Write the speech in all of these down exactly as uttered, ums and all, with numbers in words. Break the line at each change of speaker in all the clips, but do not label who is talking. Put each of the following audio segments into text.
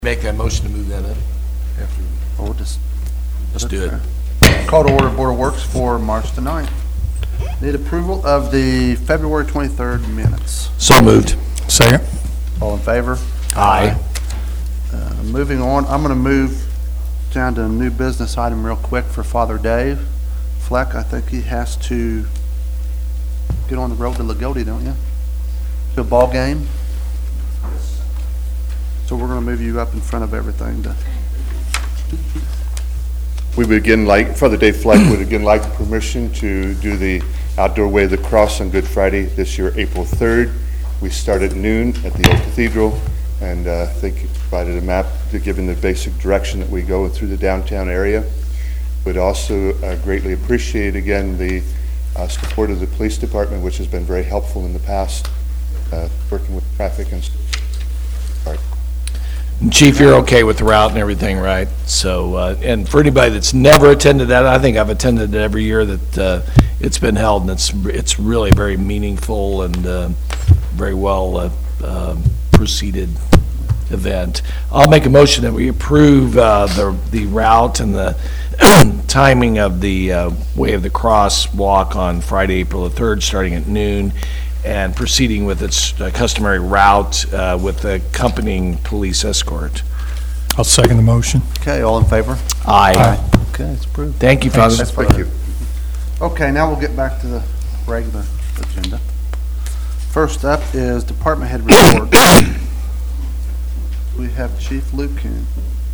Make that motion to move that up. After
Or we'll just
Let's do it.
Call to order Board of Works for March the ninth. Need approval of the February twenty-third minutes.
So moved.
Second.
All in favor?
Aye.
Uh, moving on, I'm going to move down to a new business item real quick for Father Dave Fleck. I think he has to get on the road to Lagodi, don't you? To a ball game. So we're going to move you up in front of everything to.
We would again like, Father Dave Fleck would again like permission to do the outdoor way of the cross on Good Friday this year, April third. We start at noon at the Old Cathedral, and uh, I think he provided a map to give him the basic direction that we go through the downtown area. Would also uh, greatly appreciate again the uh, support of the police department, which has been very helpful in the past, uh, working with traffic and. All right.
Chief, you're okay with the route and everything, right? So, uh, and for anybody that's never attended that, I think I've attended it every year that uh, it's been held, and it's it's really very meaningful and uh, very well uh, uh, proceeded event. I'll make a motion that we approve uh, the the route and the timing of the uh, Way of the Cross walk on Friday, April the third, starting at noon, and proceeding with its uh, customary route uh, with the accompanying police escort.
I'll second the motion.
Okay, all in favor?
Aye.
Okay, it's approved.
Thank you, Father.
Thank you.
Okay, now we'll get back to the regular agenda. First up is department head report. We have Chief Lucan.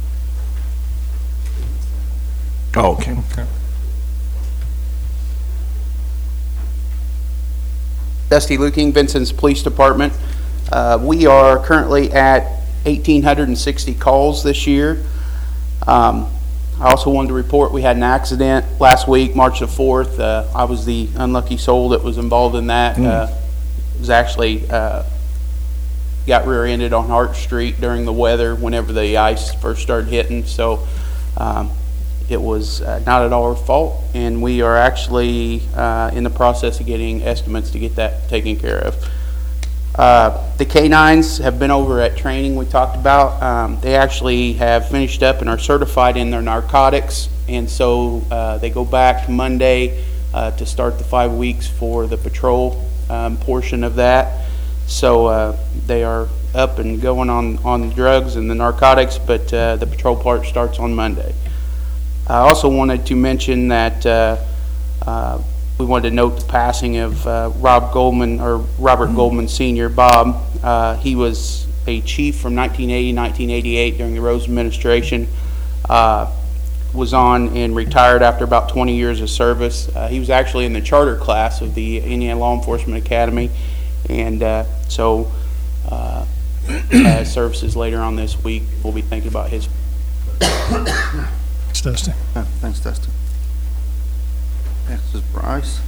Oh, okay.
Dusty Luking, Vincent's Police Department. Uh, we are currently at one thousand eight hundred sixty calls this year. Um, I also wanted to report we had an accident last week, March the fourth. Uh, I was the unlucky soul that was involved in that.
Mm.
Uh, it was actually uh, got rear-ended on Hart Street during the weather whenever the ice first started hitting. So um, it was uh, not at all our fault, and we are actually uh, in the process of getting estimates to get that taken care of. Uh, the canines have been over at training we talked about. Um, they actually have finished up and are certified in their narcotics, and so uh, they go back Monday uh, to start the five weeks for the patrol um, portion of that. So uh, they are up and going on, on the drugs and the narcotics, but uh, the patrol part starts on Monday. I also wanted to mention that uh, uh, we wanted to note the passing of uh, Rob Goldman, or Robert Goldman Senior Bob. Uh, he was a chief from nineteen eighty to nineteen eighty-eight during the Rose administration. Uh, was on and retired after about twenty years of service. Uh, he was actually in the charter class of the Indiana Law Enforcement Academy, and uh, so uh, as services later on this week, we'll be thinking about his.
Thanks, Dusty.
Oh, thanks, Dustin. Next is Bryce.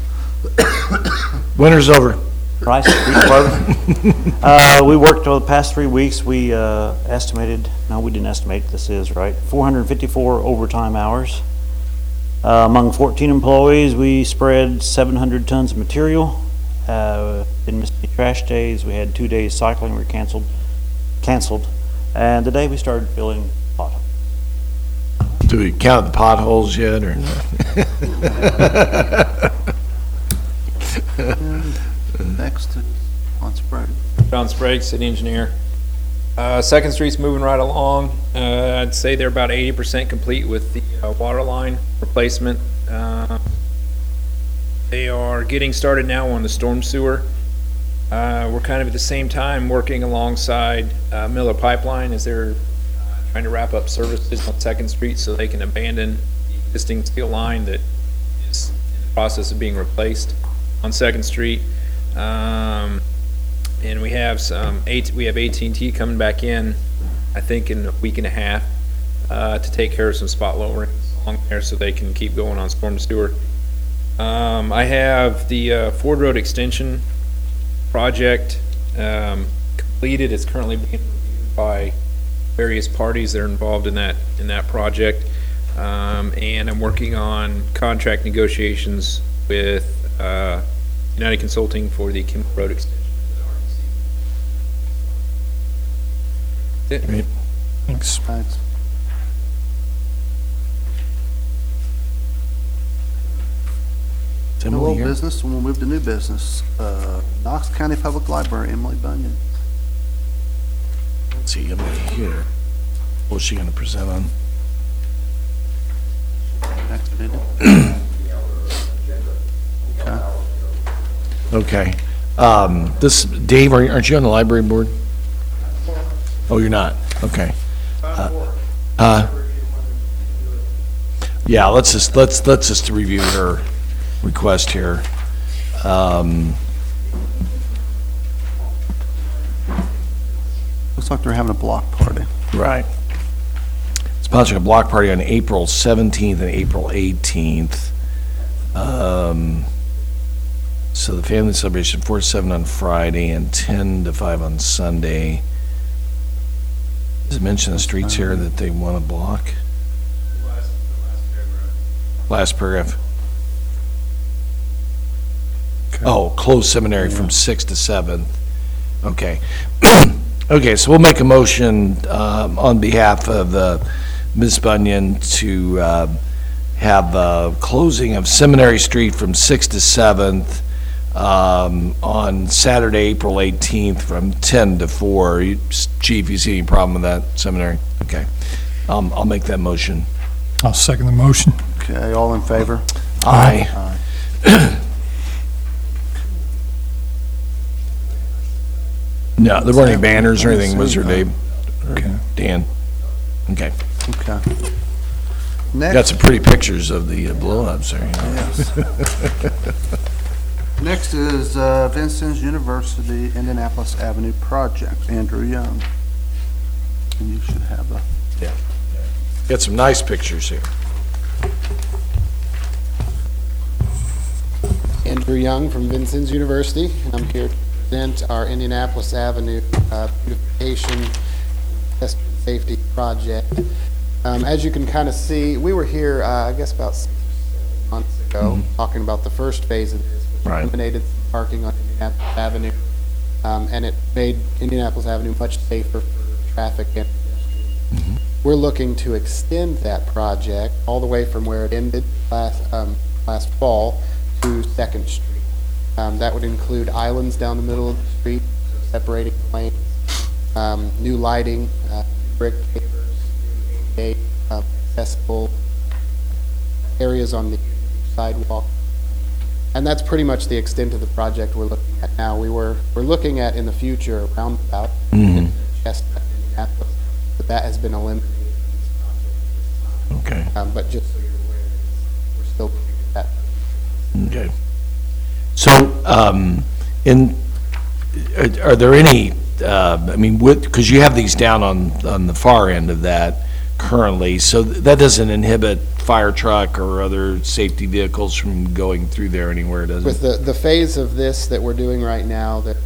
Winter's over.
Bryce, Police Department. Uh, we worked over the past three weeks. We uh, estimated, no, we didn't estimate, this is right, four hundred fifty-four overtime hours. Uh, among fourteen employees, we spread seven hundred tons of material. Uh, didn't miss any trash days. We had two days cycling were canceled, canceled. And today we started filling potholes.
Do we count the potholes yet, or not?
Next is on Sprague.
John Sprague, city engineer. Uh, Second Street's moving right along. Uh, I'd say they're about eighty percent complete with the uh, water line replacement. Uh, they are getting started now on the storm sewer. Uh, we're kind of at the same time working alongside uh, Miller Pipeline as they're uh, trying to wrap up services on Second Street so they can abandon the existing steel line that is in the process of being replaced on Second Street. Um, and we have some eight, we have A T and T coming back in, I think in a week and a half, uh, to take care of some spot lowering along there so they can keep going on storm sewer. Um, I have the uh, Ford Road extension project um, completed. It's currently being reviewed by various parties that are involved in that in that project, um, and I'm working on contract negotiations with uh, United Consulting for the Kimball Road extension.
Great.
Thanks.
Thanks.
Is
No
Emily
old
here?
business, and we'll move to new business. Uh, Knox County Public Library, Emily Bunyan.
Let's see, Emily here. What's she gonna present on?
Next meeting. Okay.
Okay. Um, this, Dave, are- aren't you on the library board? Oh, you're not? Okay. Uh, uh, Yeah, let's just, let's, let's just review her request here. Um,
Looks like they're having a block party.
Right. Sponsoring a block party on April seventeenth and April eighteenth. Um, So the family celebration, four to seven on Friday and ten to five on Sunday. Does it mention the streets here that they want to block? Last paragraph. Oh, closed seminary from six to seven. Okay. Okay, so we'll make a motion um, on behalf of uh, Miz Bunyan to uh, have a closing of Seminary Street from sixth to seventh um, on Saturday, April eighteenth, from ten to four. You- Chief, you see any problem with that, Seminary? Okay. Um, I'll make that motion.
I'll second the motion.
Okay, all in favor?
Aye. No, there weren't any banners or anything, was there, Dave? Or
Okay.
Dan? Okay.
Okay.
Got
Next,
some pretty pictures of the uh, blow-ups there. you know.
yes. Next is uh, Vincennes University Indianapolis Avenue Project, Andrew Young. And you should have a,
Got some nice pictures here.
Andrew Young from Vincennes University, and I'm here to present our Indianapolis Avenue uh, beautification test and safety project. Um, As you can kind of see, we were here, uh, I guess, about six months ago, talking about the first phase of this, which
Right.
eliminated some parking on Indianapolis Avenue, um, and it made Indianapolis Avenue much safer for traffic and pedestrians. We're looking to extend that project all the way from where it ended last, um, last fall to Second Street. Um, that would include islands down the middle of the street, separating the lanes, um, new lighting, uh, brick pavers, new A D A, uh, accessible areas on the sidewalk. And that's pretty much the extent of the project we're looking at now. We were, we're looking at in the future a roundabout,
Mhm.
Chestnut, Indianapolis, but that has been eliminated from this project.
Okay,
Um, but just so you're aware, we're still looking at that.
okay. So, um, in, are are there any, uh, I mean, with, because you have these down on, on the far end of that currently, so that doesn't inhibit fire truck or other safety vehicles from going through there anywhere, does
With
it?
the, the phase of this that we're doing right now, that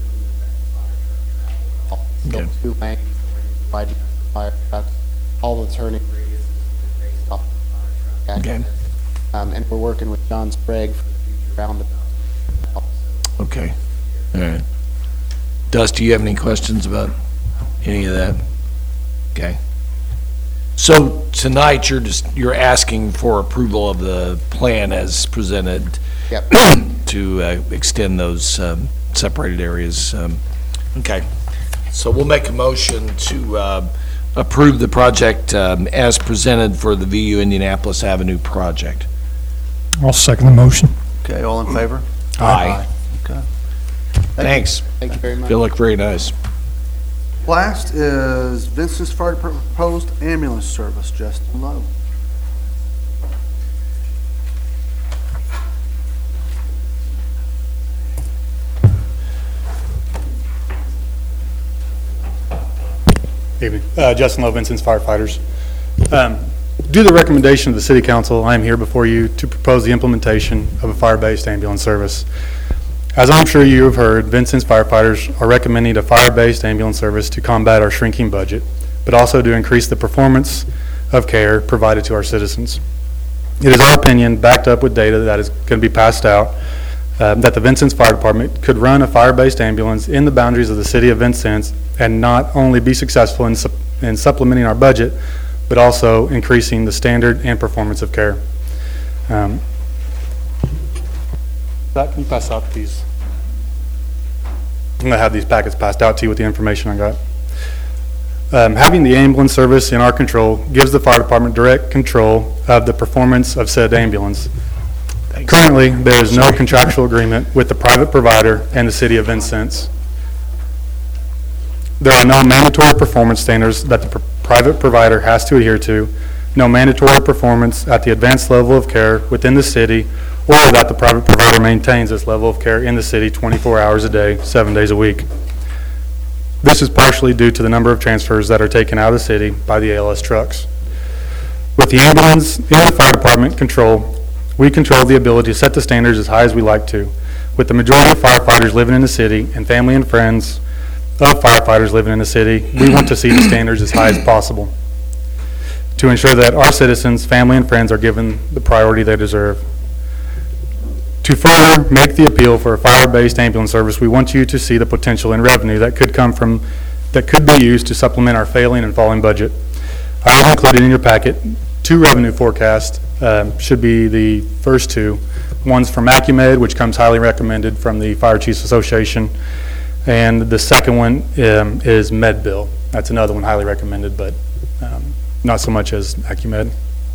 still
Okay.
two lanes, wide enough for fire trucks, all the turning radius is based off of fire truck
Okay.
access. Um, and we're working with John Sprague for the future roundabout.
Okay, all right. Dust, do you have any questions about any of that? Okay. So tonight, you're just, you're asking for approval of the plan as presented
Yep.
to uh, extend those um, separated areas. um, Okay. So we'll make a motion to uh, approve the project um, as presented for the V U Indianapolis Avenue project.
I'll second the motion.
okay, all in favor?
Aye.
Okay.
Thanks.
Thank you very much.
They look very nice.
Last is Vincennes Fire Proposed Ambulance Service, Justin Lowe.
Evening. Uh, Justin Lowe, Vincennes Firefighters. Um, Due to the recommendation of the City Council, I am here before you to propose the implementation of a fire-based ambulance service. As I'm sure you have heard, Vincennes firefighters are recommending a fire-based ambulance service to combat our shrinking budget, but also to increase the performance of care provided to our citizens. It is our opinion, backed up with data that is going to be passed out, um, that the Vincennes Fire Department could run a fire-based ambulance in the boundaries of the city of Vincennes and not only be successful in, sup- in supplementing our budget, but also increasing the standard and performance of care. Um, Zach, can you pass out these? I'm going to have these packets passed out to you with the information I got. Um, having the ambulance service in our control gives the fire department direct control of the performance of said ambulance. Currently, there is no contractual agreement with the private provider and the city of Vincennes. There are no mandatory performance standards that the pr- private provider has to adhere to, no mandatory performance at the advanced level of care within the city, or that the private provider maintains this level of care in the city twenty-four hours a day, seven days a week. This is partially due to the number of transfers that are taken out of the city by the A L S trucks. With the ambulance in the fire department control, we control the ability to set the standards as high as we like to. With the majority of firefighters living in the city and family and friends of firefighters living in the city, we want to see the standards as high as possible to ensure that our citizens, family, and friends are given the priority they deserve. To further make the appeal for a fire-based ambulance service, we want you to see the potential in revenue that could come from, that could be used to supplement our failing and falling budget. I have included in your packet two revenue forecasts, uh, should be the first two. One's from Acumed, which comes highly recommended from the Fire Chiefs Association, and the second one um, is MedBill. That's another one highly recommended, but um, not so much as Acumed.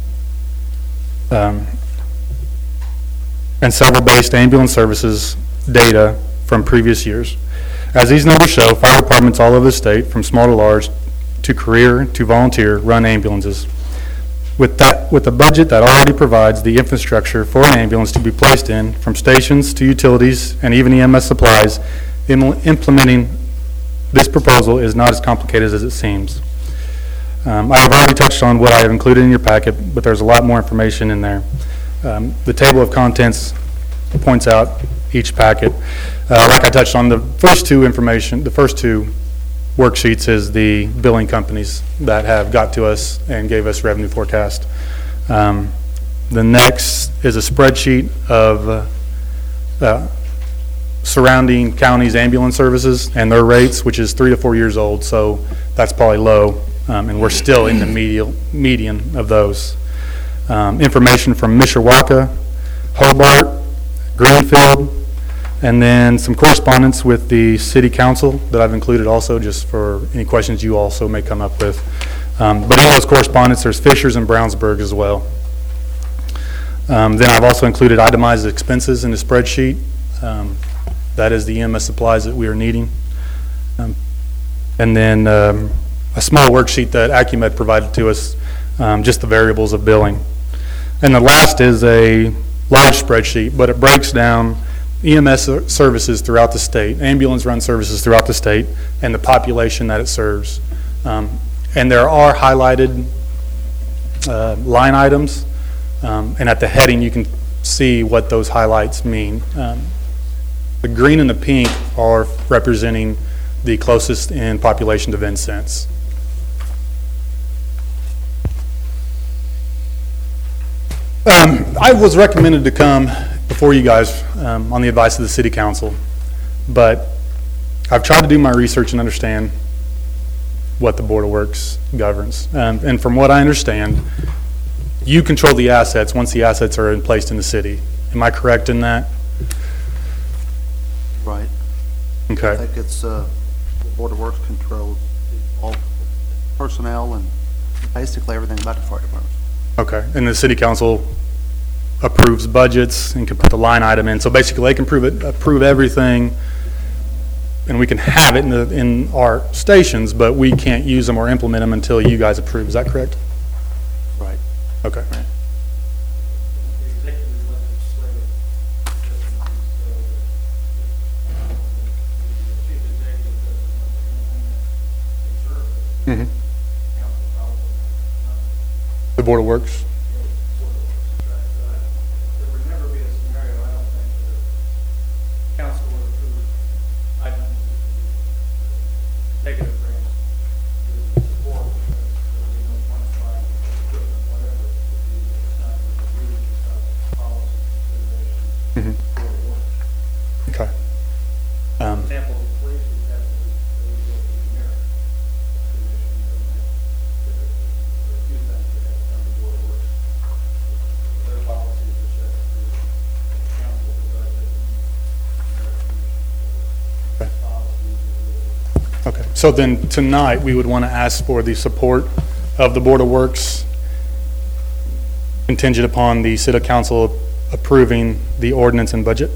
Um, and several based ambulance services data from previous years. As these numbers show, fire departments all over the state, from small to large, to career to volunteer, run ambulances. With that, with a budget that already provides the infrastructure for an ambulance to be placed in, from stations to utilities and even E M S supplies, im- implementing this proposal is not as complicated as it seems. Um, I have already touched on what I have included in your packet, but there's a lot more information in there. Um, the table of contents points out each packet. Uh, like I touched on, the first two information, the first two worksheets is the billing companies that have got to us and gave us revenue forecast. Um, the next is a spreadsheet of uh, uh, surrounding counties' ambulance services and their rates, which is three to four years old, so that's probably low, um, and we're still in the medial, median of those. Um, information from Mishawaka, Hobart, Greenfield, and then some correspondence with the city council that I've included also, just for any questions you also may come up with. Um, but in those correspondence, there's Fishers and Brownsburg as well. Um, then I've also included itemized expenses in the spreadsheet. Um, that is the E M S supplies that we are needing. Um, and then um, a small worksheet that Acumed provided to us, um, just the variables of billing. And the last is a large spreadsheet, but it breaks down E M S services throughout the state, ambulance run services throughout the state, and the population that it serves. Um, and there are highlighted uh, line items, um, and at the heading you can see what those highlights mean. Um, the green and the pink are representing the closest in population to Vincennes. Um, I was recommended to come before you guys um, on the advice of the city council, but I've tried to do my research and understand what the Board of Works governs. Um, and from what I understand, you control the assets once the assets are in placed in the city. Am I correct in that?
Right. I
Okay.
think it's, uh, the Board of Works controls all personnel and basically everything about the fire department.
Okay. And the city council approves budgets and can put the line item in. So basically they can approve it, approve everything, and we can have it in the, in our stations, but we can't use them or implement them until you guys approve. Is that correct?
Right.
Okay. Mm-hmm. The Board of Works?
There would never be a scenario, I don't think, where council would approve items, negative grants, support, because there would be no quantified equipment, whatever, it would be done with review, policy considerations,
Mm-hmm.
Board of Works.
Okay. Um,
For example, police would have to, they would go through the merit commission, they would have
So then tonight, we would want to ask for the support of the Board of Works contingent upon the city council approving the ordinance and budget.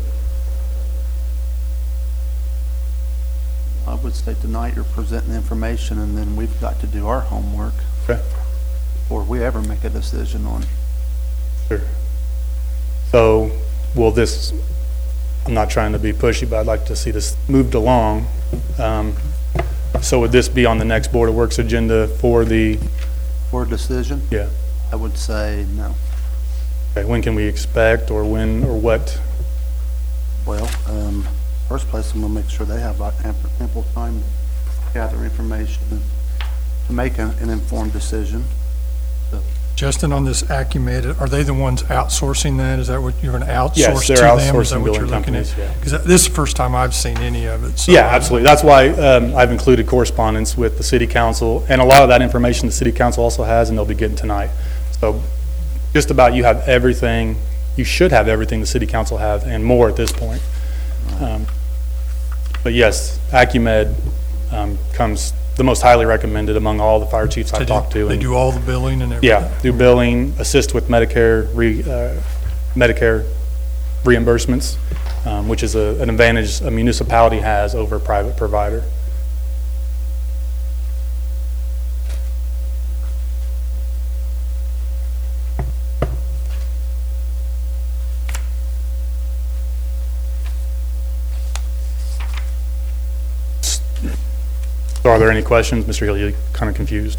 I would say tonight you're presenting the information, and then we've got to do our homework
Okay.
before we ever make a decision on.
Sure. So will this, I'm not trying to be pushy, but I'd like to see this moved along. Um, So would this be on the next Board of Works agenda for the,
For a decision,
yeah,
I would say no.
okay, when can we expect, or when, or what?
Well, um, first place, I'm gonna make sure they have like, ample ample time to gather information and to make an an informed decision.
Justin, on this Acumed, are they the ones outsourcing that? Is that what you're going to outsource to
Yes, they're
them? Is that
outsourcing
what you're
billing
looking at?
companies, yeah.
Because this is the first time I've seen any of it. so-
Yeah, absolutely. That's why um, I've included correspondence with the city council, and a lot of that information the city council also has, and they'll be getting tonight. So just about you have everything, you should have everything the city council have, and more at this point. Um, But yes, Acumed um, comes the most highly recommended among all the fire chiefs
They
I've
do-
talked to.
They
and-
do all the billing and everything?
Yeah, do billing, assist with Medicare, re, uh, Medicare reimbursements, um, which is a, an advantage a municipality has over a private provider. So are there any questions? Mister Hill, you kind of confused?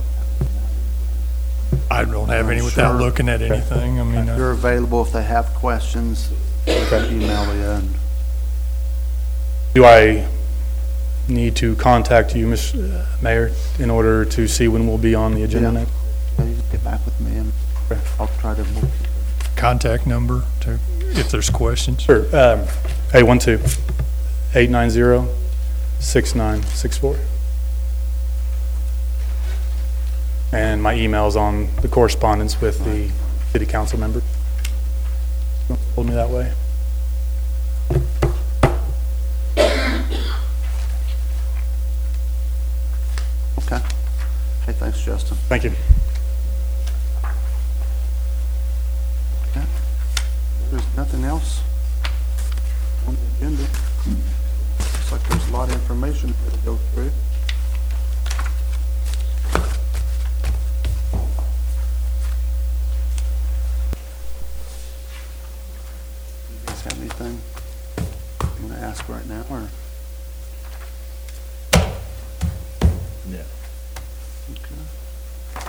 I don't have any without
Sure.
looking at anything. I mean, uh,
You're available if they have questions, they can email you. and-
Do I need to contact you, Miz Mayor, in order to see when we'll be on the agenda
Yeah.
next?
Yeah, you can get back with me and
Okay.
I'll try to move.
contact number to, if there's questions.
Sure, um, eight one two, eight nine zero, six nine six four. And my email's on the correspondence with the city council member. Hold me that way.
Okay. Hey, thanks, Justin.
Thank you.
Okay. There's nothing else on the agenda. Looks like there's a lot of information here to go through. You guys have anything you want to ask right now, or?
Yeah.
Okay.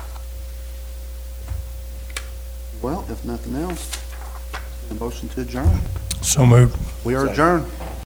Well, if nothing else, a motion to adjourn.
So moved.
We are adjourned.